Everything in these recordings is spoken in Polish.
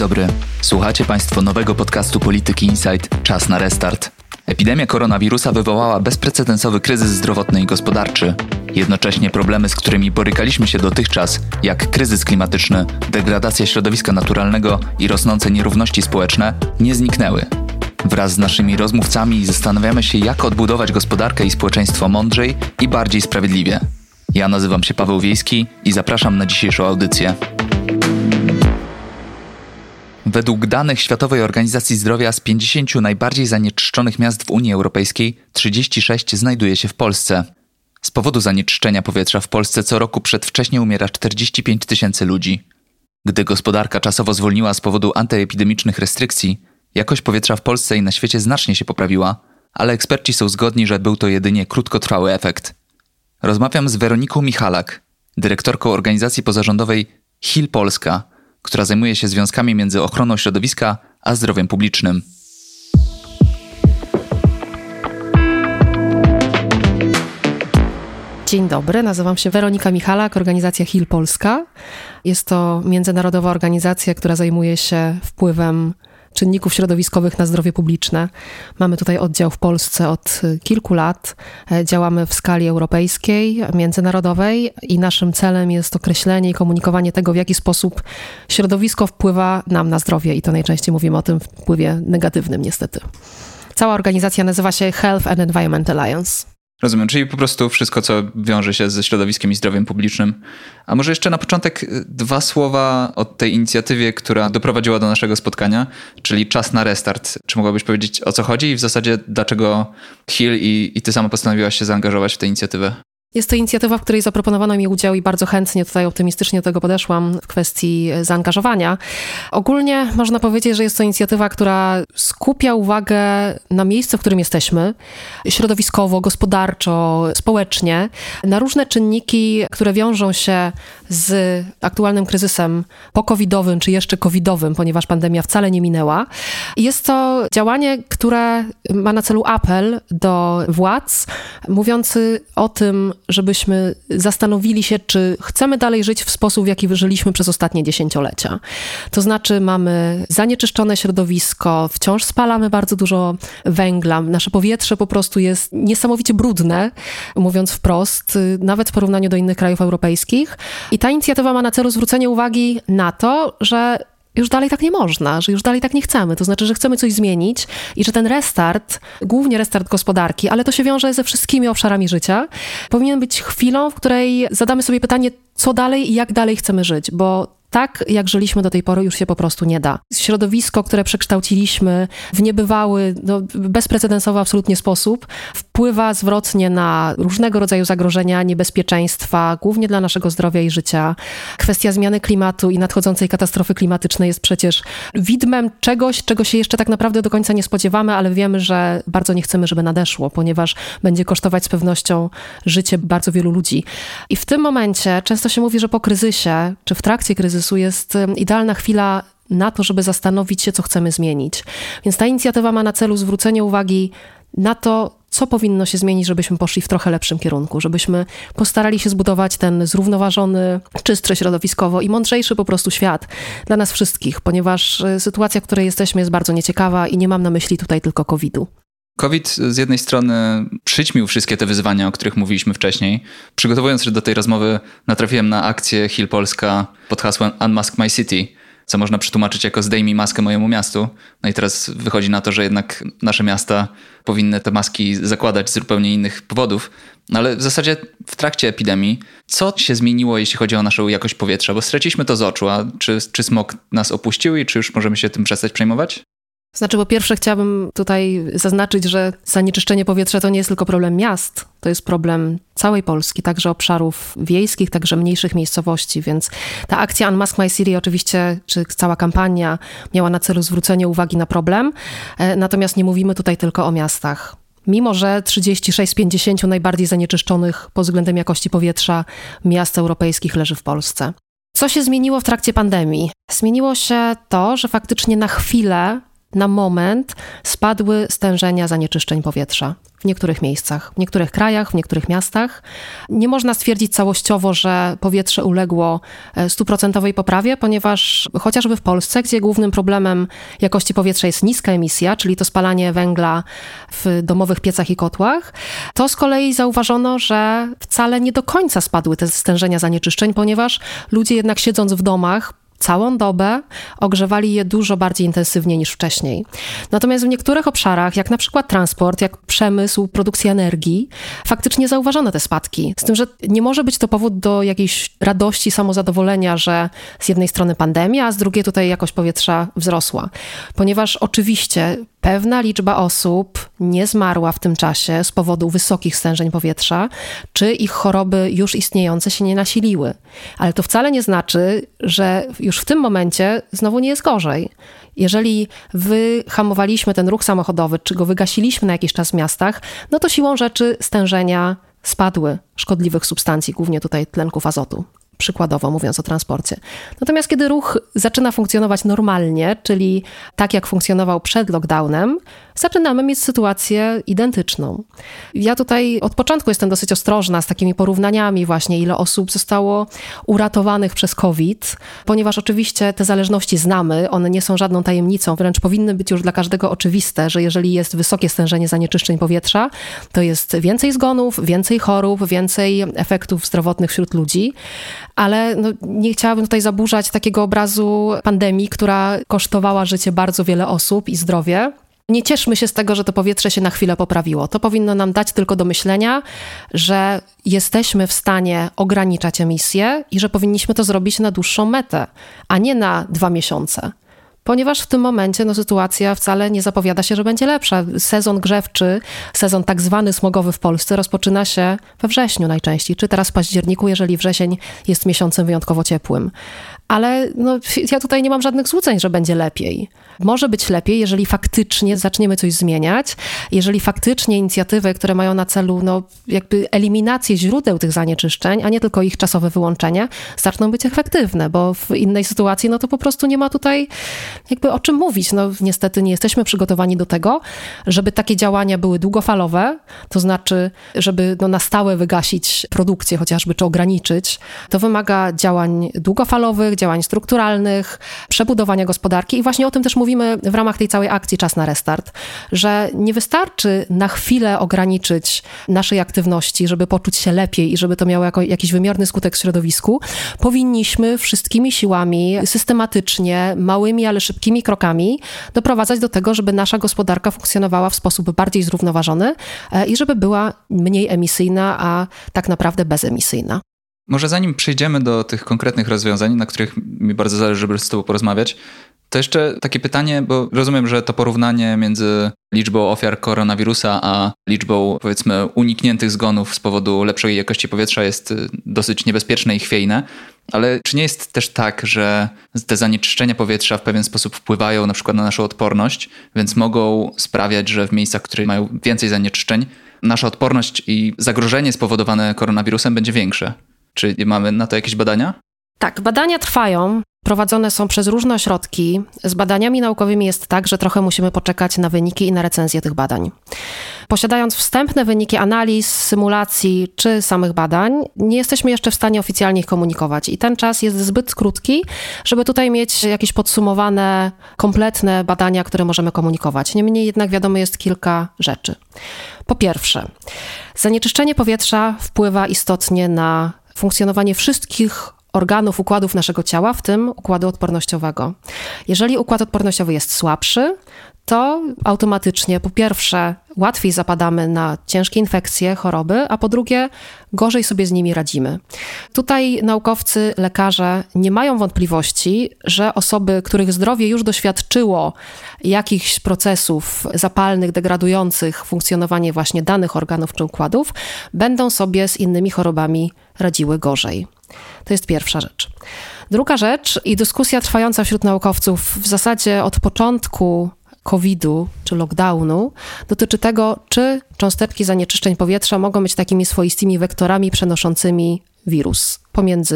dobry. Słuchacie Państwo nowego podcastu Polityki Insight Czas na restart. Epidemia koronawirusa wywołała bezprecedensowy kryzys zdrowotny i gospodarczy. Jednocześnie problemy, z którymi borykaliśmy się dotychczas, jak kryzys klimatyczny, degradacja środowiska naturalnego i rosnące nierówności społeczne, nie zniknęły. Wraz z naszymi rozmówcami zastanawiamy się, jak odbudować gospodarkę i społeczeństwo mądrzej i bardziej sprawiedliwie. Ja nazywam się Paweł Wiejski i zapraszam na dzisiejszą audycję. Według danych Światowej Organizacji Zdrowia z 50 najbardziej zanieczyszczonych miast w Unii Europejskiej 36 znajduje się w Polsce. Z powodu zanieczyszczenia powietrza w Polsce co roku przedwcześnie umiera 45 000 ludzi. Gdy gospodarka czasowo zwolniła z powodu antyepidemicznych restrykcji, jakość powietrza w Polsce i na świecie znacznie się poprawiła, ale eksperci są zgodni, że był to jedynie krótkotrwały efekt. Rozmawiam z Weroniką Michalak, dyrektorką organizacji pozarządowej HIL Polska, która zajmuje się związkami między ochroną środowiska a zdrowiem publicznym. Dzień dobry, nazywam się Weronika Michalak, organizacja HIL Polska. Jest to międzynarodowa organizacja, która zajmuje się wpływem czynników środowiskowych na zdrowie publiczne. Mamy tutaj oddział w Polsce od kilku lat. Działamy w skali europejskiej, międzynarodowej i naszym celem jest określenie i komunikowanie tego, w jaki sposób środowisko wpływa nam na zdrowie i to najczęściej mówimy o tym wpływie negatywnym niestety. Cała organizacja nazywa się Health and Environment Alliance. Rozumiem, czyli po prostu wszystko, co wiąże się ze środowiskiem i zdrowiem publicznym. A może jeszcze na początek 2 słowa o tej inicjatywie, która doprowadziła do naszego spotkania, czyli Czas na restart. Czy mogłabyś powiedzieć, o co chodzi i w zasadzie dlaczego HIL i ty sama postanowiłaś się zaangażować w tę inicjatywę? Jest to inicjatywa, w której zaproponowano mi udział i bardzo chętnie tutaj optymistycznie do tego podeszłam w kwestii zaangażowania. Ogólnie można powiedzieć, że jest to inicjatywa, która skupia uwagę na miejscu, w którym jesteśmy, środowiskowo, gospodarczo, społecznie, na różne czynniki, które wiążą się z aktualnym kryzysem po-covidowym czy jeszcze covidowym, ponieważ pandemia wcale nie minęła. Jest to działanie, które ma na celu apel do władz, mówiący o tym, żebyśmy zastanowili się, czy chcemy dalej żyć w sposób, w jaki żyliśmy przez ostatnie dziesięciolecia. To znaczy mamy zanieczyszczone środowisko, wciąż spalamy bardzo dużo węgla, nasze powietrze po prostu jest niesamowicie brudne, mówiąc wprost, nawet w porównaniu do innych krajów europejskich. I ta inicjatywa ma na celu zwrócenie uwagi na to, że już dalej tak nie można, że już dalej tak nie chcemy. To znaczy, że chcemy coś zmienić i że ten restart, głównie restart gospodarki, ale to się wiąże ze wszystkimi obszarami życia, powinien być chwilą, w której zadamy sobie pytanie, co dalej i jak dalej chcemy żyć, bo tak, jak żyliśmy do tej pory, już się po prostu nie da. Środowisko, które przekształciliśmy w niebywały, bezprecedensowy absolutnie sposób, wpływa zwrotnie na różnego rodzaju zagrożenia, niebezpieczeństwa, głównie dla naszego zdrowia i życia. Kwestia zmiany klimatu i nadchodzącej katastrofy klimatycznej jest przecież widmem czegoś, czego się jeszcze tak naprawdę do końca nie spodziewamy, ale wiemy, że bardzo nie chcemy, żeby nadeszło, ponieważ będzie kosztować z pewnością życie bardzo wielu ludzi. I w tym momencie często się mówi, że po kryzysie, czy w trakcie kryzysu jest idealna chwila na to, żeby zastanowić się, co chcemy zmienić. Więc ta inicjatywa ma na celu zwrócenie uwagi na to, co powinno się zmienić, żebyśmy poszli w trochę lepszym kierunku, żebyśmy postarali się zbudować ten zrównoważony, czystszy środowiskowo i mądrzejszy po prostu świat dla nas wszystkich, ponieważ sytuacja, w której jesteśmy, jest bardzo nieciekawa i nie mam na myśli tutaj tylko COVID-u. COVID z jednej strony przyćmił wszystkie te wyzwania, o których mówiliśmy wcześniej. Przygotowując się do tej rozmowy, natrafiłem na akcję HIL Polska pod hasłem Unmask My City, co można przetłumaczyć jako zdejmij maskę mojemu miastu. No i teraz wychodzi na to, że jednak nasze miasta powinny te maski zakładać z zupełnie innych powodów. No ale w zasadzie w trakcie epidemii, co się zmieniło, jeśli chodzi o naszą jakość powietrza? Bo straciliśmy to z oczu, a czy smog nas opuścił i czy już możemy się tym przestać przejmować? Znaczy, po pierwsze chciałabym tutaj zaznaczyć, że zanieczyszczenie powietrza to nie jest tylko problem miast, to jest problem całej Polski, także obszarów wiejskich, także mniejszych miejscowości, więc ta akcja Unmask My City oczywiście, czy cała kampania miała na celu zwrócenie uwagi na problem, natomiast nie mówimy tutaj tylko o miastach. Mimo że 36 z 50 najbardziej zanieczyszczonych pod względem jakości powietrza miast europejskich leży w Polsce. Co się zmieniło w trakcie pandemii? Zmieniło się to, że faktycznie na chwilę na moment spadły stężenia zanieczyszczeń powietrza. W niektórych miejscach, w niektórych krajach, w niektórych miastach. Nie można stwierdzić całościowo, że powietrze uległo 100% poprawie, ponieważ chociażby w Polsce, gdzie głównym problemem jakości powietrza jest niska emisja, czyli to spalanie węgla w domowych piecach i kotłach, to z kolei zauważono, że wcale nie do końca spadły te stężenia zanieczyszczeń, ponieważ ludzie jednak siedząc w domach całą dobę ogrzewali je dużo bardziej intensywnie niż wcześniej. Natomiast w niektórych obszarach, jak na przykład transport, jak przemysł, produkcja energii, faktycznie zauważono te spadki. Z tym, że nie może być to powód do jakiejś radości, samozadowolenia, że z jednej strony pandemia, a z drugiej tutaj jakość powietrza wzrosła. Ponieważ oczywiście pewna liczba osób nie zmarła w tym czasie z powodu wysokich stężeń powietrza, czy ich choroby już istniejące się nie nasiliły. Ale to wcale nie znaczy, że już w tym momencie znowu nie jest gorzej. Jeżeli wyhamowaliśmy ten ruch samochodowy, czy go wygasiliśmy na jakiś czas w miastach, no to siłą rzeczy stężenia spadły szkodliwych substancji, głównie tutaj tlenków azotu. Przykładowo mówiąc o transporcie. Natomiast kiedy ruch zaczyna funkcjonować normalnie, czyli tak jak funkcjonował przed lockdownem, zaczynamy mieć sytuację identyczną. Ja tutaj od początku jestem dosyć ostrożna z takimi porównaniami właśnie, ile osób zostało uratowanych przez COVID, ponieważ oczywiście te zależności znamy, one nie są żadną tajemnicą, wręcz powinny być już dla każdego oczywiste, że jeżeli jest wysokie stężenie zanieczyszczeń powietrza, to jest więcej zgonów, więcej chorób, więcej efektów zdrowotnych wśród ludzi. Ale nie chciałabym tutaj zaburzać takiego obrazu pandemii, która kosztowała życie bardzo wiele osób i zdrowie. Nie cieszmy się z tego, że to powietrze się na chwilę poprawiło. To powinno nam dać tylko do myślenia, że jesteśmy w stanie ograniczać emisje i że powinniśmy to zrobić na dłuższą metę, a nie na 2 miesiące. Ponieważ w tym momencie sytuacja wcale nie zapowiada się, że będzie lepsza. Sezon grzewczy, sezon tak zwany smogowy w Polsce rozpoczyna się we wrześniu najczęściej, czy teraz w październiku, jeżeli wrzesień jest miesiącem wyjątkowo ciepłym. Ale ja tutaj nie mam żadnych złudzeń, że będzie lepiej. Może być lepiej, jeżeli faktycznie zaczniemy coś zmieniać, jeżeli faktycznie inicjatywy, które mają na celu jakby eliminację źródeł tych zanieczyszczeń, a nie tylko ich czasowe wyłączenie, zaczną być efektywne, bo w innej sytuacji to po prostu nie ma tutaj jakby o czym mówić. Niestety nie jesteśmy przygotowani do tego, żeby takie działania były długofalowe, to znaczy, żeby na stałe wygasić produkcję chociażby, czy ograniczyć. To wymaga działań długofalowych, działań strukturalnych, przebudowania gospodarki i właśnie o tym też mówimy w ramach tej całej akcji Czas na restart, że nie wystarczy na chwilę ograniczyć naszej aktywności, żeby poczuć się lepiej i żeby to miało jakiś wymierny skutek w środowisku. Powinniśmy wszystkimi siłami, systematycznie, małymi, ale szybkimi krokami doprowadzać do tego, żeby nasza gospodarka funkcjonowała w sposób bardziej zrównoważony i żeby była mniej emisyjna, a tak naprawdę bezemisyjna. Może zanim przejdziemy do tych konkretnych rozwiązań, na których mi bardzo zależy, żeby z tobą porozmawiać, to jeszcze takie pytanie, bo rozumiem, że to porównanie między liczbą ofiar koronawirusa a liczbą, powiedzmy, unikniętych zgonów z powodu lepszej jakości powietrza jest dosyć niebezpieczne i chwiejne, ale czy nie jest też tak, że te zanieczyszczenia powietrza w pewien sposób wpływają na przykład na naszą odporność, więc mogą sprawiać, że w miejscach, które mają więcej zanieczyszczeń, nasza odporność i zagrożenie spowodowane koronawirusem będzie większe? Czy mamy na to jakieś badania? Tak, badania trwają, prowadzone są przez różne ośrodki. Z badaniami naukowymi jest tak, że trochę musimy poczekać na wyniki i na recenzję tych badań. Posiadając wstępne wyniki analiz, symulacji czy samych badań, nie jesteśmy jeszcze w stanie oficjalnie ich komunikować i ten czas jest zbyt krótki, żeby tutaj mieć jakieś podsumowane, kompletne badania, które możemy komunikować. Niemniej jednak wiadomo jest kilka rzeczy. Po pierwsze, zanieczyszczenie powietrza wpływa istotnie na funkcjonowanie wszystkich organów, układów naszego ciała, w tym układu odpornościowego. Jeżeli układ odpornościowy jest słabszy, to automatycznie po pierwsze łatwiej zapadamy na ciężkie infekcje, choroby, a po drugie gorzej sobie z nimi radzimy. Tutaj naukowcy, lekarze nie mają wątpliwości, że osoby, których zdrowie już doświadczyło jakichś procesów zapalnych, degradujących funkcjonowanie właśnie danych organów czy układów, będą sobie z innymi chorobami radziły gorzej. To jest pierwsza rzecz. Druga rzecz i dyskusja trwająca wśród naukowców w zasadzie od początku COVID-u czy lockdownu dotyczy tego, czy cząsteczki zanieczyszczeń powietrza mogą być takimi swoistymi wektorami przenoszącymi wirus pomiędzy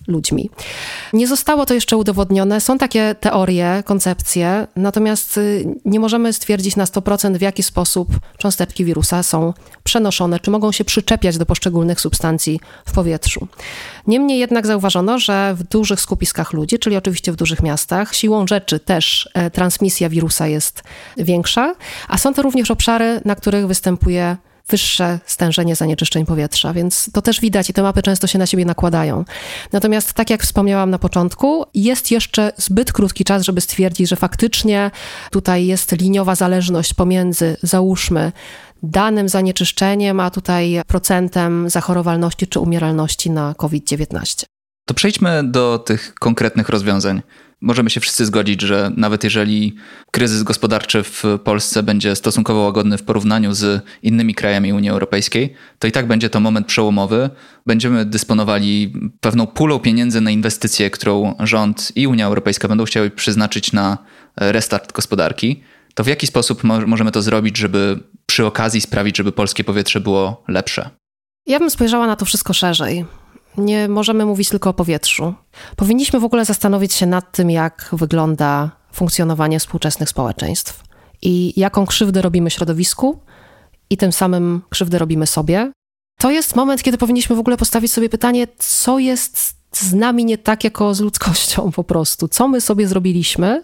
ludźmi. Nie zostało to jeszcze udowodnione. Są takie teorie, koncepcje, natomiast nie możemy stwierdzić na 100%, w jaki sposób cząsteczki wirusa są przenoszone, czy mogą się przyczepiać do poszczególnych substancji w powietrzu. Niemniej jednak zauważono, że w dużych skupiskach ludzi, czyli oczywiście w dużych miastach, siłą rzeczy też transmisja wirusa jest większa, a są to również obszary, na których występuje wyższe stężenie zanieczyszczeń powietrza, więc to też widać i te mapy często się na siebie nakładają. Natomiast tak jak wspomniałam na początku, jest jeszcze zbyt krótki czas, żeby stwierdzić, że faktycznie tutaj jest liniowa zależność pomiędzy, załóżmy, danym zanieczyszczeniem, a tutaj procentem zachorowalności czy umieralności na COVID-19. To przejdźmy do tych konkretnych rozwiązań. Możemy się wszyscy zgodzić, że nawet jeżeli kryzys gospodarczy w Polsce będzie stosunkowo łagodny w porównaniu z innymi krajami Unii Europejskiej, to i tak będzie to moment przełomowy. Będziemy dysponowali pewną pulą pieniędzy na inwestycje, którą rząd i Unia Europejska będą chciały przeznaczyć na restart gospodarki. To w jaki sposób możemy to zrobić, żeby przy okazji sprawić, żeby polskie powietrze było lepsze? Ja bym spojrzała na to wszystko szerzej. Nie możemy mówić tylko o powietrzu. Powinniśmy w ogóle zastanowić się nad tym, jak wygląda funkcjonowanie współczesnych społeczeństw i jaką krzywdę robimy środowisku i tym samym krzywdę robimy sobie. To jest moment, kiedy powinniśmy w ogóle postawić sobie pytanie, co jest z nami nie tak jako z ludzkością po prostu. Co my sobie zrobiliśmy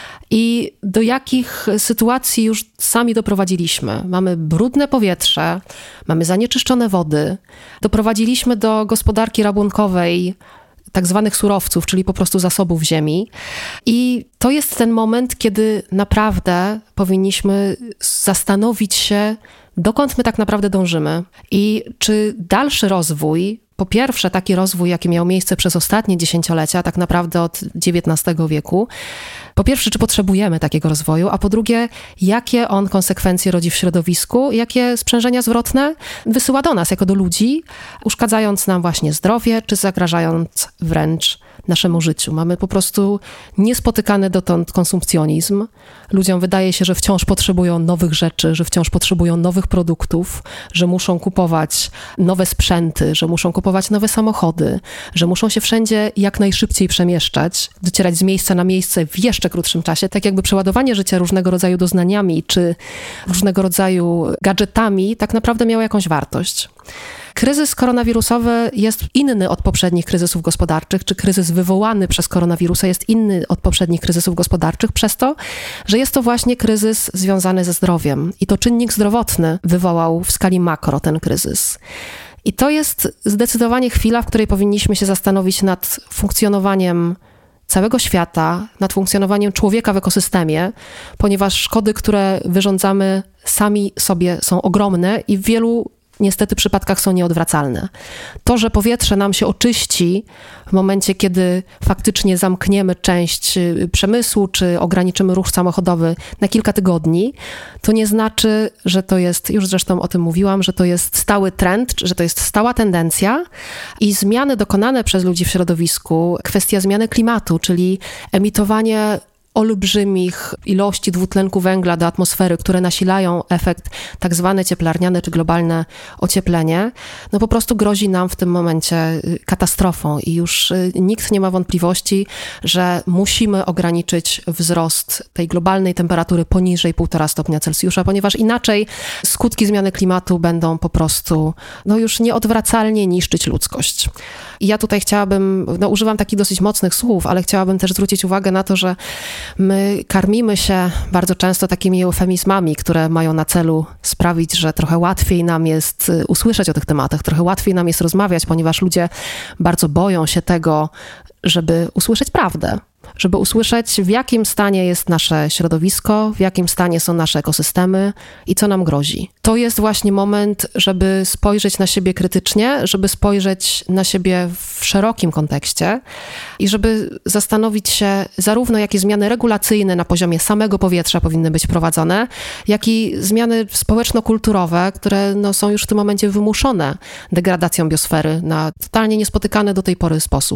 i do jakich sytuacji już sami doprowadziliśmy. Mamy brudne powietrze, mamy zanieczyszczone wody, doprowadziliśmy do gospodarki rabunkowej tak zwanych surowców, czyli po prostu zasobów ziemi. I to jest ten moment, kiedy naprawdę powinniśmy zastanowić się, dokąd my tak naprawdę dążymy i czy dalszy rozwój, po pierwsze taki rozwój, jaki miał miejsce przez ostatnie dziesięciolecia, tak naprawdę od XIX wieku, po pierwsze, czy potrzebujemy takiego rozwoju, a po drugie, jakie on konsekwencje rodzi w środowisku, jakie sprzężenia zwrotne wysyła do nas, jako do ludzi, uszkadzając nam właśnie zdrowie, czy zagrażając wręcz naszemu życiu. Mamy po prostu niespotykany dotąd konsumpcjonizm. Ludziom wydaje się, że wciąż potrzebują nowych rzeczy, że wciąż potrzebują nowych produktów, że muszą kupować nowe sprzęty, że muszą kupować nowe samochody, że muszą się wszędzie jak najszybciej przemieszczać, docierać z miejsca na miejsce w jeszcze krótszym czasie, tak jakby przeładowanie życia różnego rodzaju doznaniami czy różnego rodzaju gadżetami tak naprawdę miało jakąś wartość. Kryzys koronawirusowy jest inny od poprzednich kryzysów gospodarczych, czy kryzys wywołany przez koronawirusa jest inny od poprzednich kryzysów gospodarczych przez to, że jest to właśnie kryzys związany ze zdrowiem. I to czynnik zdrowotny wywołał w skali makro ten kryzys. I to jest zdecydowanie chwila, w której powinniśmy się zastanowić nad funkcjonowaniem całego świata, nad funkcjonowaniem człowieka w ekosystemie, ponieważ szkody, które wyrządzamy sami sobie, są ogromne i w wielu niestety przypadkach są nieodwracalne. To, że powietrze nam się oczyści w momencie, kiedy faktycznie zamkniemy część przemysłu, czy ograniczymy ruch samochodowy na kilka tygodni, to nie znaczy, że to jest, już zresztą o tym mówiłam, że to jest stały trend, że to jest stała tendencja i zmiany dokonane przez ludzi w środowisku, kwestia zmiany klimatu, czyli emitowanie olbrzymich ilości dwutlenku węgla do atmosfery, które nasilają efekt tak zwane cieplarniane czy globalne ocieplenie, no po prostu grozi nam w tym momencie katastrofą i już nikt nie ma wątpliwości, że musimy ograniczyć wzrost tej globalnej temperatury poniżej 1,5 stopnia Celsjusza, ponieważ inaczej skutki zmiany klimatu będą po prostu już nieodwracalnie niszczyć ludzkość. I ja tutaj chciałabym, używam takich dosyć mocnych słów, ale chciałabym też zwrócić uwagę na to, że my karmimy się bardzo często takimi eufemizmami, które mają na celu sprawić, że trochę łatwiej nam jest usłyszeć o tych tematach, trochę łatwiej nam jest rozmawiać, ponieważ ludzie bardzo boją się tego, żeby usłyszeć prawdę. Żeby usłyszeć, w jakim stanie jest nasze środowisko, w jakim stanie są nasze ekosystemy i co nam grozi. To jest właśnie moment, żeby spojrzeć na siebie krytycznie, żeby spojrzeć na siebie w szerokim kontekście i żeby zastanowić się zarówno, jakie zmiany regulacyjne na poziomie samego powietrza powinny być wprowadzone, jak i zmiany społeczno-kulturowe, które są już w tym momencie wymuszone degradacją biosfery na totalnie niespotykany do tej pory sposób.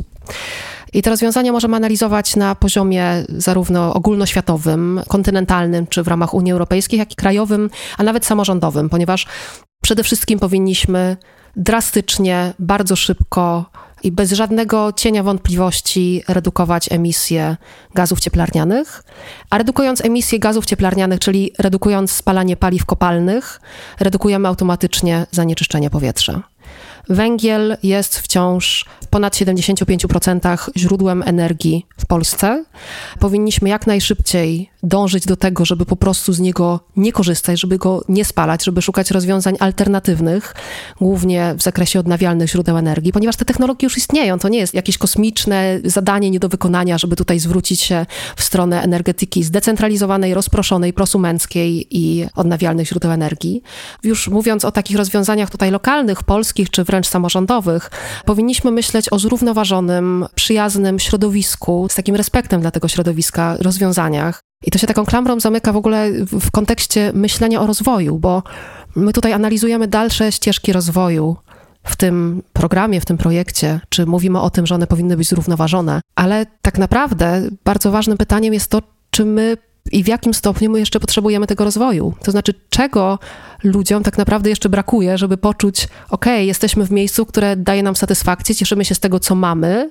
I te rozwiązania możemy analizować na poziomie zarówno ogólnoświatowym, kontynentalnym, czy w ramach Unii Europejskiej, jak i krajowym, a nawet samorządowym, ponieważ przede wszystkim powinniśmy drastycznie, bardzo szybko i bez żadnego cienia wątpliwości redukować emisję gazów cieplarnianych, a redukując emisję gazów cieplarnianych, czyli redukując spalanie paliw kopalnych, redukujemy automatycznie zanieczyszczenie powietrza. Węgiel jest wciąż w ponad 75% źródłem energii w Polsce. Powinniśmy jak najszybciej dążyć do tego, żeby po prostu z niego nie korzystać, żeby go nie spalać, żeby szukać rozwiązań alternatywnych, głównie w zakresie odnawialnych źródeł energii, ponieważ te technologie już istnieją. To nie jest jakieś kosmiczne zadanie nie do wykonania, żeby tutaj zwrócić się w stronę energetyki zdecentralizowanej, rozproszonej, prosumenckiej i odnawialnych źródeł energii. Już mówiąc o takich rozwiązaniach tutaj lokalnych, polskich czy wręcz samorządowych, powinniśmy myśleć o zrównoważonym, przyjaznym środowisku, z takim respektem dla tego środowiska, rozwiązaniach. I to się taką klamrą zamyka w ogóle w kontekście myślenia o rozwoju, bo my tutaj analizujemy dalsze ścieżki rozwoju w tym programie, w tym projekcie, czy mówimy o tym, że one powinny być zrównoważone. Ale tak naprawdę bardzo ważnym pytaniem jest to, czy my i w jakim stopniu my jeszcze potrzebujemy tego rozwoju. To znaczy, czego ludziom tak naprawdę jeszcze brakuje, żeby poczuć, jesteśmy w miejscu, które daje nam satysfakcję, cieszymy się z tego, co mamy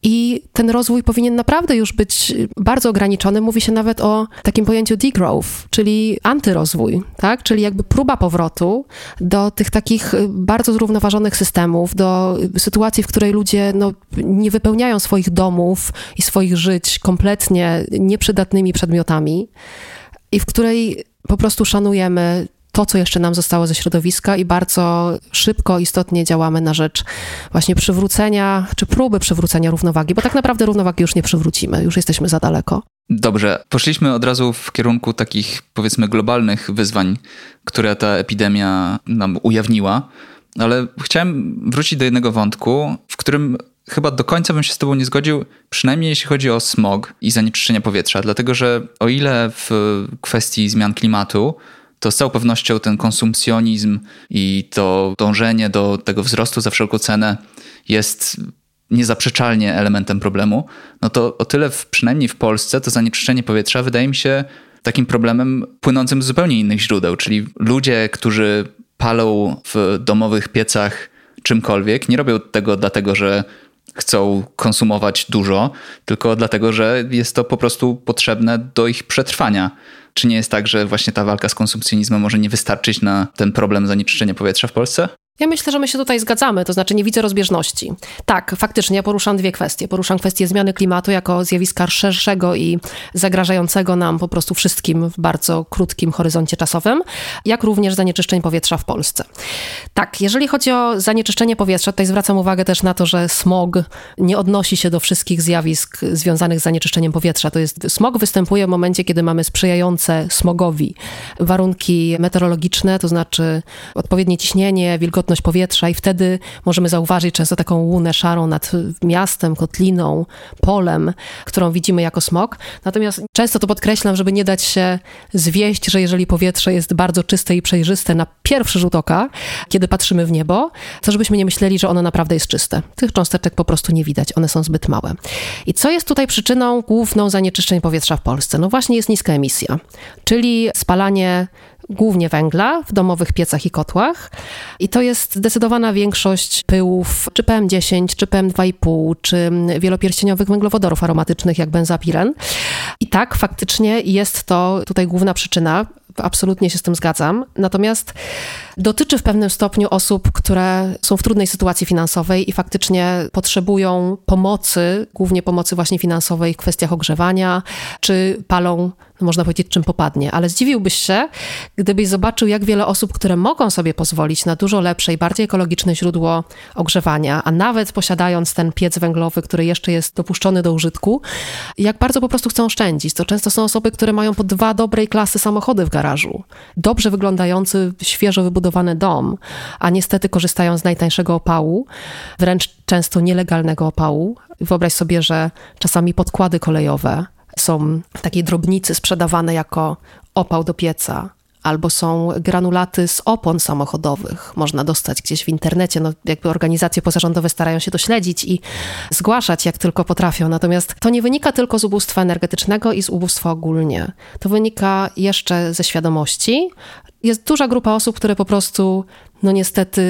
i ten rozwój powinien naprawdę już być bardzo ograniczony. Mówi się nawet o takim pojęciu degrowth, czyli antyrozwój, tak? Czyli jakby próba powrotu do tych takich bardzo zrównoważonych systemów, do sytuacji, w której ludzie nie wypełniają swoich domów i swoich żyć kompletnie nieprzydatnymi przedmiotami i w której po prostu szanujemy to, co jeszcze nam zostało ze środowiska i bardzo szybko, istotnie działamy na rzecz właśnie przywrócenia, czy próby przywrócenia równowagi, bo tak naprawdę równowagi już nie przywrócimy, już jesteśmy za daleko. Dobrze, poszliśmy od razu w kierunku takich, powiedzmy, globalnych wyzwań, które ta epidemia nam ujawniła, ale chciałem wrócić do jednego wątku, w którym chyba do końca bym się z tobą nie zgodził, przynajmniej jeśli chodzi o smog i zanieczyszczenie powietrza, dlatego że o ile w kwestii zmian klimatu to z całą pewnością ten konsumpcjonizm i to dążenie do tego wzrostu za wszelką cenę jest niezaprzeczalnie elementem problemu, no to o tyle przynajmniej w Polsce to zanieczyszczenie powietrza wydaje mi się takim problemem płynącym z zupełnie innych źródeł, czyli ludzie, którzy palą w domowych piecach czymkolwiek, nie robią tego dlatego, że chcą konsumować dużo, tylko dlatego, że jest to po prostu potrzebne do ich przetrwania. Czy nie jest tak, że właśnie ta walka z konsumpcjonizmem może nie wystarczyć na ten problem zanieczyszczenia powietrza w Polsce? Ja myślę, że my się tutaj zgadzamy, to znaczy nie widzę rozbieżności. Tak, faktycznie ja poruszam dwie kwestie. Poruszam kwestię zmiany klimatu jako zjawiska szerszego i zagrażającego nam po prostu wszystkim w bardzo krótkim horyzoncie czasowym, jak również zanieczyszczeń powietrza w Polsce. Tak, jeżeli chodzi o zanieczyszczenie powietrza, tutaj zwracam uwagę też na to, że smog nie odnosi się do wszystkich zjawisk związanych z zanieczyszczeniem powietrza. Smog występuje w momencie, kiedy mamy sprzyjające smogowi warunki meteorologiczne, to znaczy odpowiednie ciśnienie, wilgotność powietrza i wtedy możemy zauważyć często taką łunę szarą nad miastem, kotliną, polem, którą widzimy jako smog. Natomiast często to podkreślam, żeby nie dać się zwieść, że jeżeli powietrze jest bardzo czyste i przejrzyste na pierwszy rzut oka, kiedy patrzymy w niebo, to żebyśmy nie myśleli, że ono naprawdę jest czyste. Tych cząsteczek po prostu nie widać, one są zbyt małe. I co jest tutaj przyczyną główną zanieczyszczeń powietrza w Polsce? No właśnie jest niska emisja, czyli spalanie głównie węgla w domowych piecach i kotłach. I to jest zdecydowana większość pyłów, czy PM10, czy PM2,5, czy wielopierścieniowych węglowodorów aromatycznych, jak benzapiren. I tak, faktycznie jest to tutaj główna przyczyna. Absolutnie się z tym zgadzam. Natomiast dotyczy w pewnym stopniu osób, które są w trudnej sytuacji finansowej i faktycznie potrzebują pomocy, głównie pomocy właśnie finansowej w kwestiach ogrzewania, czy palą, można powiedzieć, czym popadnie. Ale zdziwiłbyś się, gdybyś zobaczył, jak wiele osób, które mogą sobie pozwolić na dużo lepsze i bardziej ekologiczne źródło ogrzewania, a nawet posiadając ten piec węglowy, który jeszcze jest dopuszczony do użytku, jak bardzo po prostu chcą oszczędzić. To często są osoby, które mają po 2 dobrej klasy samochody w garażu. Dobrze wyglądający, świeżo wybudowany dom, a niestety korzystają z najtańszego opału, wręcz często nielegalnego opału. Wyobraź sobie, że czasami podkłady kolejowe są w takiej drobnicy sprzedawane jako opał do pieca, albo są granulaty z opon samochodowych. Można dostać gdzieś w internecie. Jakby organizacje pozarządowe starają się to śledzić i zgłaszać, jak tylko potrafią. Natomiast to nie wynika tylko z ubóstwa energetycznego i z ubóstwa ogólnie. To wynika jeszcze ze świadomości. Jest duża grupa osób, które po prostu, niestety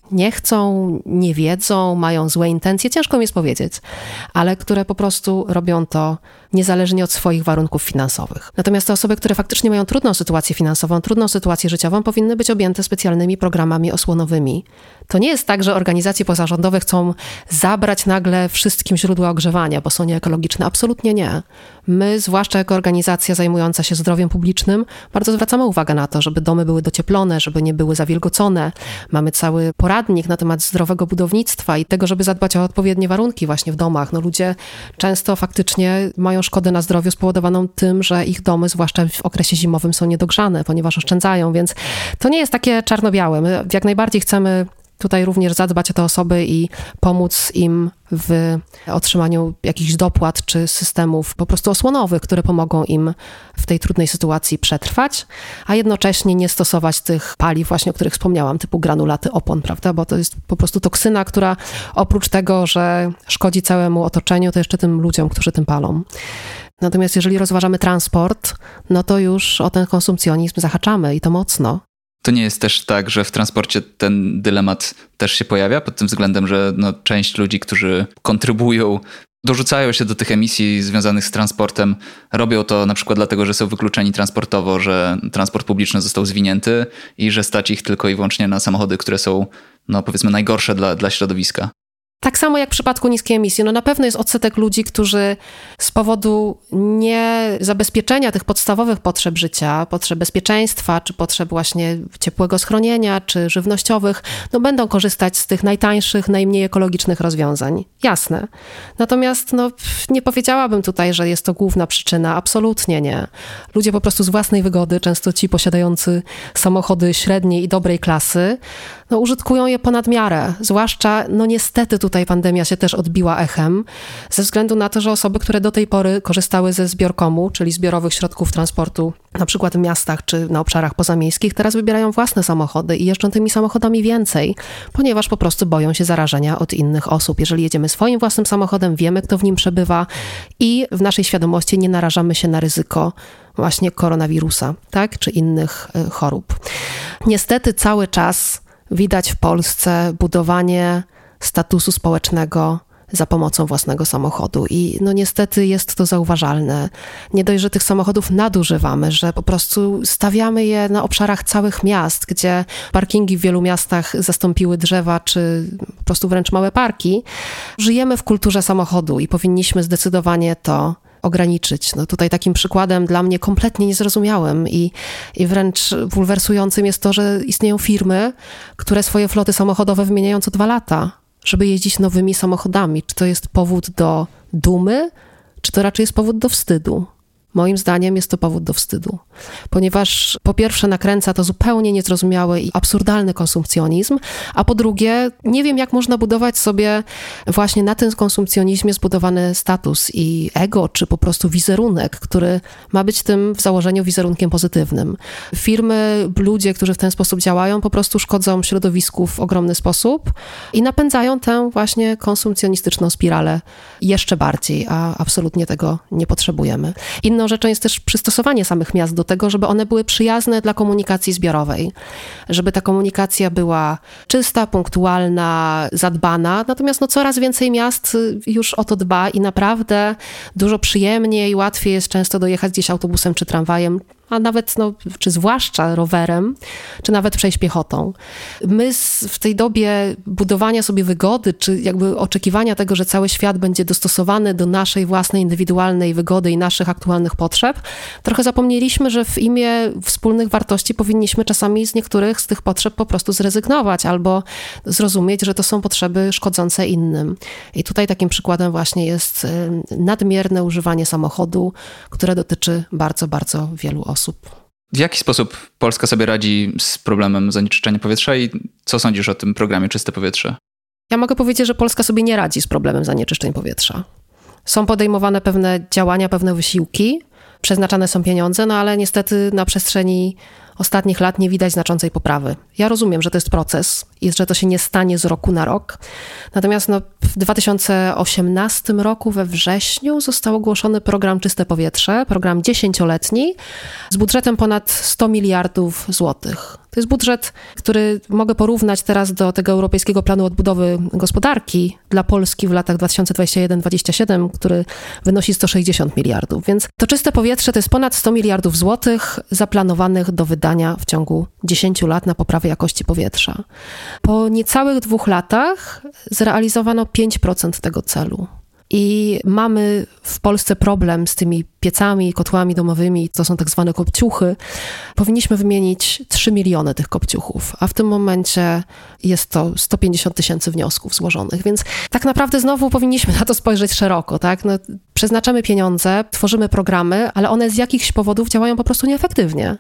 nie chcą, nie wiedzą, mają złe intencje, ciężko mi jest powiedzieć, ale które po prostu robią to niezależnie od swoich warunków finansowych. Natomiast te osoby, które faktycznie mają trudną sytuację finansową, trudną sytuację życiową, powinny być objęte specjalnymi programami osłonowymi. To nie jest tak, że organizacje pozarządowe chcą zabrać nagle wszystkim źródła ogrzewania, bo są nieekologiczne. Absolutnie nie. My, zwłaszcza jako organizacja zajmująca się zdrowiem publicznym, bardzo zwracamy uwagę na to, żeby domy były docieplone, żeby nie były zawilgocone. Mamy cały poradnik na temat zdrowego budownictwa i tego, żeby zadbać o odpowiednie warunki właśnie w domach. Ludzie często faktycznie mają szkodę na zdrowiu spowodowaną tym, że ich domy, zwłaszcza w okresie zimowym, są niedogrzane, ponieważ oszczędzają, więc to nie jest takie czarno-białe. My jak najbardziej chcemy tutaj również zadbać o te osoby i pomóc im w otrzymaniu jakichś dopłat czy systemów po prostu osłonowych, które pomogą im w tej trudnej sytuacji przetrwać, a jednocześnie nie stosować tych paliw właśnie, o których wspomniałam, typu granulaty opon, prawda? Bo to jest po prostu toksyna, która oprócz tego, że szkodzi całemu otoczeniu, to jeszcze tym ludziom, którzy tym palą. Natomiast jeżeli rozważamy transport, no to już o ten konsumpcjonizm zahaczamy i to mocno. To nie jest też tak, że w transporcie ten dylemat też się pojawia pod tym względem, że część ludzi, którzy kontrybują, dorzucają się do tych emisji związanych z transportem, robią to na przykład dlatego, że są wykluczeni transportowo, że transport publiczny został zwinięty i że stać ich tylko i wyłącznie na samochody, które są powiedzmy najgorsze dla środowiska. Tak samo jak w przypadku niskiej emisji. Na pewno jest odsetek ludzi, którzy z powodu niezabezpieczenia tych podstawowych potrzeb życia, potrzeb bezpieczeństwa, czy potrzeb właśnie ciepłego schronienia, czy żywnościowych, będą korzystać z tych najtańszych, najmniej ekologicznych rozwiązań. Jasne. Natomiast nie powiedziałabym tutaj, że jest to główna przyczyna. Absolutnie nie. Ludzie po prostu z własnej wygody, często ci posiadający samochody średniej i dobrej klasy, użytkują je ponad miarę. Zwłaszcza, niestety tutaj pandemia się też odbiła echem, ze względu na to, że osoby, które do tej pory korzystały ze zbiorkomu, czyli zbiorowych środków transportu, na przykład w miastach czy na obszarach pozamiejskich, teraz wybierają własne samochody i jeżdżą tymi samochodami więcej, ponieważ po prostu boją się zarażenia od innych osób. Jeżeli jedziemy swoim własnym samochodem, wiemy, kto w nim przebywa i w naszej świadomości nie narażamy się na ryzyko właśnie koronawirusa, tak, czy innych chorób. Niestety cały czas widać w Polsce budowanie statusu społecznego za pomocą własnego samochodu i niestety jest to zauważalne. Nie dość, że tych samochodów nadużywamy, że po prostu stawiamy je na obszarach całych miast, gdzie parkingi w wielu miastach zastąpiły drzewa, czy po prostu wręcz małe parki. Żyjemy w kulturze samochodu i powinniśmy zdecydowanie to ograniczyć. Tutaj takim przykładem dla mnie kompletnie niezrozumiałym i wręcz bulwersującym jest to, że istnieją firmy, które swoje floty samochodowe wymieniają co 2 lata, żeby jeździć nowymi samochodami. Czy to jest powód do dumy, czy to raczej jest powód do wstydu? Moim zdaniem jest to powód do wstydu, ponieważ po pierwsze nakręca to zupełnie niezrozumiały i absurdalny konsumpcjonizm, a po drugie nie wiem, jak można budować sobie właśnie na tym konsumpcjonizmie zbudowany status i ego, czy po prostu wizerunek, który ma być tym w założeniu wizerunkiem pozytywnym. Firmy, ludzie, którzy w ten sposób działają, po prostu szkodzą środowisku w ogromny sposób i napędzają tę właśnie konsumpcjonistyczną spiralę jeszcze bardziej, a absolutnie tego nie potrzebujemy. Inną rzeczą jest też przystosowanie samych miast do tego, żeby one były przyjazne dla komunikacji zbiorowej, żeby ta komunikacja była czysta, punktualna, zadbana. Natomiast coraz więcej miast już o to dba i naprawdę dużo przyjemniej i łatwiej jest często dojechać gdzieś autobusem czy tramwajem, a nawet, czy zwłaszcza rowerem, czy nawet przejść piechotą. My w tej dobie budowania sobie wygody, czy jakby oczekiwania tego, że cały świat będzie dostosowany do naszej własnej indywidualnej wygody i naszych aktualnych potrzeb, trochę zapomnieliśmy, że w imię wspólnych wartości powinniśmy czasami z niektórych z tych potrzeb po prostu zrezygnować albo zrozumieć, że to są potrzeby szkodzące innym. I tutaj takim przykładem właśnie jest nadmierne używanie samochodu, które dotyczy bardzo, bardzo wielu osób. W jaki sposób Polska sobie radzi z problemem zanieczyszczenia powietrza i co sądzisz o tym programie Czyste Powietrze? Ja mogę powiedzieć, że Polska sobie nie radzi z problemem zanieczyszczeń powietrza. Są podejmowane pewne działania, pewne wysiłki. przeznaczane są pieniądze, no ale niestety na przestrzeni ostatnich lat nie widać znaczącej poprawy. Ja rozumiem, że to jest proces i że to się nie stanie z roku na rok. Natomiast w 2018 roku we wrześniu został ogłoszony program Czyste Powietrze, program 10-letni z budżetem ponad 100 miliardów złotych. To jest budżet, który mogę porównać teraz do tego Europejskiego Planu Odbudowy Gospodarki dla Polski w latach 2021-2027, który wynosi 160 miliardów. Więc to czyste powietrze to jest ponad 100 miliardów złotych zaplanowanych do wydania w ciągu 10 lat na poprawę jakości powietrza. Po niecałych 2 latach zrealizowano 5% tego celu. I mamy w Polsce problem z tymi piecami, kotłami domowymi, to są tak zwane kopciuchy. Powinniśmy wymienić 3 miliony tych kopciuchów, a w tym momencie jest to 150 tysięcy wniosków złożonych, więc tak naprawdę znowu powinniśmy na to spojrzeć szeroko, tak? Przeznaczamy pieniądze, tworzymy programy, ale one z jakichś powodów działają po prostu nieefektywnie.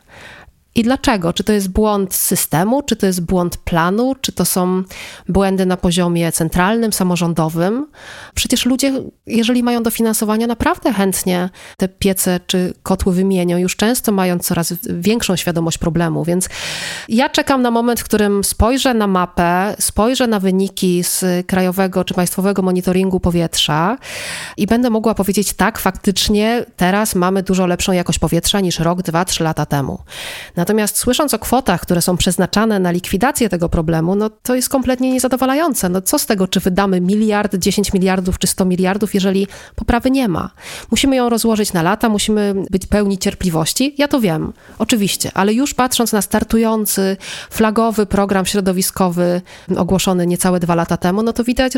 I dlaczego? Czy to jest błąd systemu, czy to jest błąd planu, czy to są błędy na poziomie centralnym, samorządowym? Przecież ludzie, jeżeli mają dofinansowania, naprawdę chętnie te piece czy kotły wymienią, już często mając coraz większą świadomość problemu. Więc ja czekam na moment, w którym spojrzę na mapę, spojrzę na wyniki z krajowego czy państwowego monitoringu powietrza i będę mogła powiedzieć, tak, faktycznie teraz mamy dużo lepszą jakość powietrza niż rok, 2, 3 lata temu. Natomiast słysząc o kwotach, które są przeznaczane na likwidację tego problemu, to jest kompletnie niezadowalające. Co z tego, czy wydamy miliard, 10 miliardów czy 100 miliardów, jeżeli poprawy nie ma? Musimy ją rozłożyć na lata, musimy być pełni cierpliwości. Ja to wiem, oczywiście, ale już patrząc na startujący, flagowy program środowiskowy ogłoszony niecałe 2 lata temu, to widać,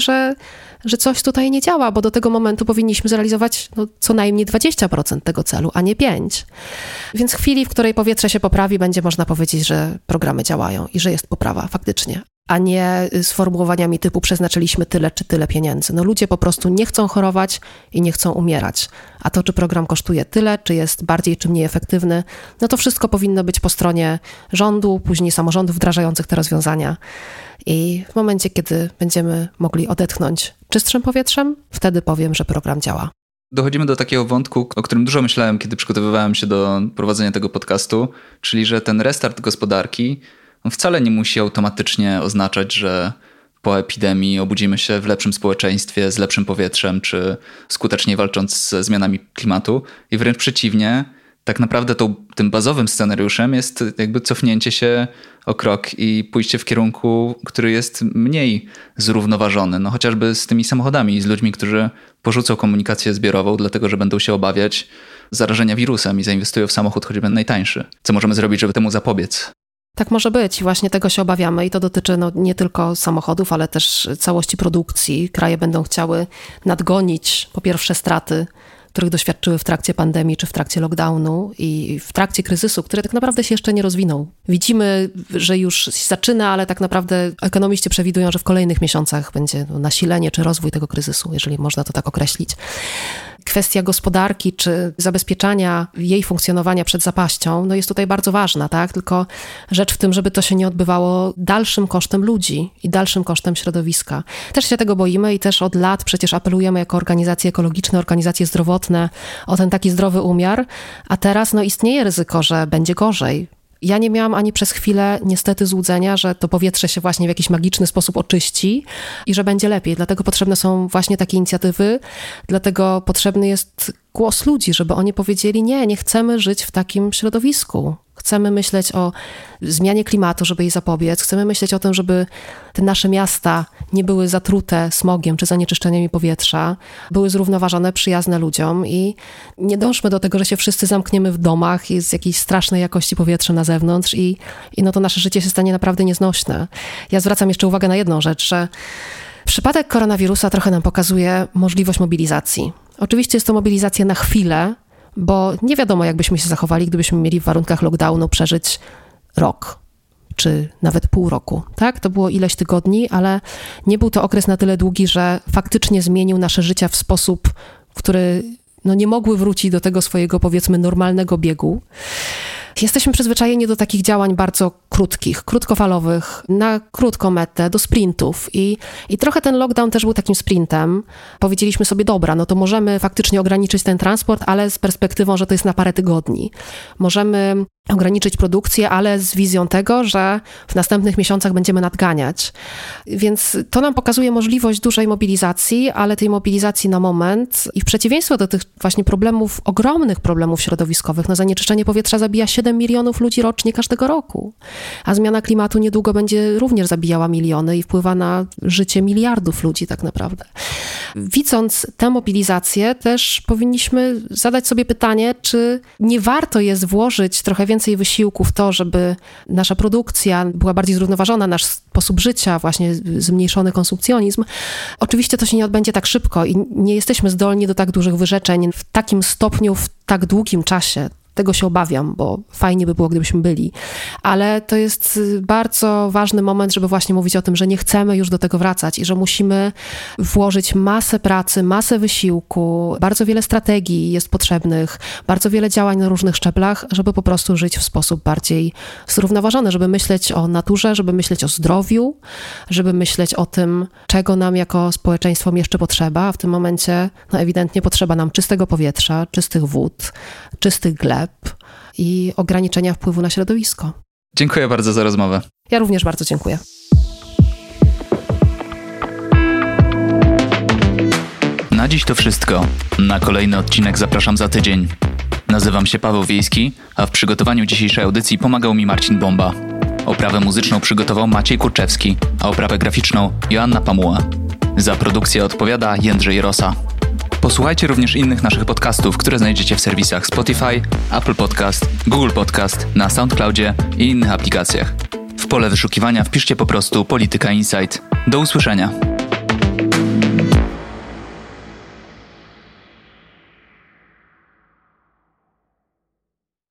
że coś tutaj nie działa, bo do tego momentu powinniśmy zrealizować co najmniej 20% tego celu, a nie 5%. Więc w chwili, w której powietrze się poprawi, będzie można powiedzieć, że programy działają i że jest poprawa faktycznie, a nie sformułowaniami typu przeznaczyliśmy tyle czy tyle pieniędzy. Ludzie po prostu nie chcą chorować i nie chcą umierać. A to, czy program kosztuje tyle, czy jest bardziej czy mniej efektywny, to wszystko powinno być po stronie rządu, później samorządów wdrażających te rozwiązania. I w momencie, kiedy będziemy mogli odetchnąć czystszym powietrzem, wtedy powiem, że program działa. Dochodzimy do takiego wątku, o którym dużo myślałem, kiedy przygotowywałem się do prowadzenia tego podcastu, czyli że ten restart gospodarki wcale nie musi automatycznie oznaczać, że po epidemii obudzimy się w lepszym społeczeństwie, z lepszym powietrzem, czy skutecznie walcząc ze zmianami klimatu. I wręcz przeciwnie, tak naprawdę tym bazowym scenariuszem jest jakby cofnięcie się o krok i pójście w kierunku, który jest mniej zrównoważony. Chociażby z tymi samochodami i z ludźmi, którzy porzucą komunikację zbiorową, dlatego że będą się obawiać zarażenia wirusem i zainwestują w samochód choćby najtańszy. Co możemy zrobić, żeby temu zapobiec? Tak może być i właśnie tego się obawiamy i to dotyczy nie tylko samochodów, ale też całości produkcji. Kraje będą chciały nadgonić po pierwsze straty, których doświadczyły w trakcie pandemii czy w trakcie lockdownu i w trakcie kryzysu, który tak naprawdę się jeszcze nie rozwinął. Widzimy, że już się zaczyna, ale tak naprawdę ekonomiści przewidują, że w kolejnych miesiącach będzie nasilenie czy rozwój tego kryzysu, jeżeli można to tak określić. Kwestia gospodarki czy zabezpieczania jej funkcjonowania przed zapaścią jest tutaj bardzo ważna, tak? Tylko rzecz w tym, żeby to się nie odbywało dalszym kosztem ludzi i dalszym kosztem środowiska. Też się tego boimy i też od lat przecież apelujemy jako organizacje ekologiczne, organizacje zdrowotne o ten taki zdrowy umiar, a teraz istnieje ryzyko, że będzie gorzej. Ja nie miałam ani przez chwilę niestety złudzenia, że to powietrze się właśnie w jakiś magiczny sposób oczyści i że będzie lepiej. Dlatego potrzebne są właśnie takie inicjatywy, dlatego potrzebny jest głos ludzi, żeby oni powiedzieli nie chcemy żyć w takim środowisku. Chcemy myśleć o zmianie klimatu, żeby jej zapobiec. Chcemy myśleć o tym, żeby te nasze miasta nie były zatrute smogiem czy zanieczyszczeniami powietrza, były zrównoważone, przyjazne ludziom i nie dążmy do tego, że się wszyscy zamkniemy w domach i z jakiejś strasznej jakości powietrza na zewnątrz i to nasze życie się stanie naprawdę nieznośne. Ja zwracam jeszcze uwagę na jedną rzecz, że przypadek koronawirusa trochę nam pokazuje możliwość mobilizacji. Oczywiście jest to mobilizacja na chwilę, bo nie wiadomo, jak byśmy się zachowali, gdybyśmy mieli w warunkach lockdownu przeżyć rok, czy nawet pół roku. Tak? To było ileś tygodni, ale nie był to okres na tyle długi, że faktycznie zmienił nasze życia w sposób, który nie mogły wrócić do tego swojego, powiedzmy, normalnego biegu. Jesteśmy przyzwyczajeni do takich działań bardzo krótkich, krótkofalowych, na krótką metę, do sprintów i trochę ten lockdown też był takim sprintem. Powiedzieliśmy sobie, dobra, no to możemy faktycznie ograniczyć ten transport, ale z perspektywą, że to jest na parę tygodni. Możemy ograniczyć produkcję, ale z wizją tego, że w następnych miesiącach będziemy nadganiać. Więc to nam pokazuje możliwość dużej mobilizacji, ale tej mobilizacji na moment i w przeciwieństwie do tych właśnie problemów, ogromnych problemów środowiskowych, no zanieczyszczenie powietrza zabija 7 milionów ludzi rocznie każdego roku, a zmiana klimatu niedługo będzie również zabijała miliony i wpływa na życie miliardów ludzi tak naprawdę. Widząc tę mobilizację, też powinniśmy zadać sobie pytanie, czy nie warto jest włożyć trochę więcej wysiłku w to, żeby nasza produkcja była bardziej zrównoważona, nasz sposób życia, właśnie zmniejszony konsumpcjonizm. Oczywiście to się nie odbędzie tak szybko i nie jesteśmy zdolni do tak dużych wyrzeczeń w takim stopniu, w tak długim czasie. Tego się obawiam, bo fajnie by było, gdybyśmy byli. Ale to jest bardzo ważny moment, żeby właśnie mówić o tym, że nie chcemy już do tego wracać i że musimy włożyć masę pracy, masę wysiłku, bardzo wiele strategii jest potrzebnych, bardzo wiele działań na różnych szczeblach, żeby po prostu żyć w sposób bardziej zrównoważony, żeby myśleć o naturze, żeby myśleć o zdrowiu, żeby myśleć o tym, czego nam jako społeczeństwo jeszcze potrzeba. A w tym momencie no ewidentnie potrzeba nam czystego powietrza, czystych wód, czystych gleb i ograniczenia wpływu na środowisko. Dziękuję bardzo za rozmowę. Ja również bardzo dziękuję. Na dziś to wszystko. Na kolejny odcinek zapraszam za tydzień. Nazywam się Paweł Wiejski, a w przygotowaniu dzisiejszej audycji pomagał mi Marcin Bomba. Oprawę muzyczną przygotował Maciej Kurczewski, a oprawę graficzną Joanna Pamuła. Za produkcję odpowiada Jędrzej Rosa. Posłuchajcie również innych naszych podcastów, które znajdziecie w serwisach Spotify, Apple Podcast, Google Podcast, na SoundCloudzie i innych aplikacjach. W pole wyszukiwania wpiszcie po prostu Polityka Insight. Do usłyszenia.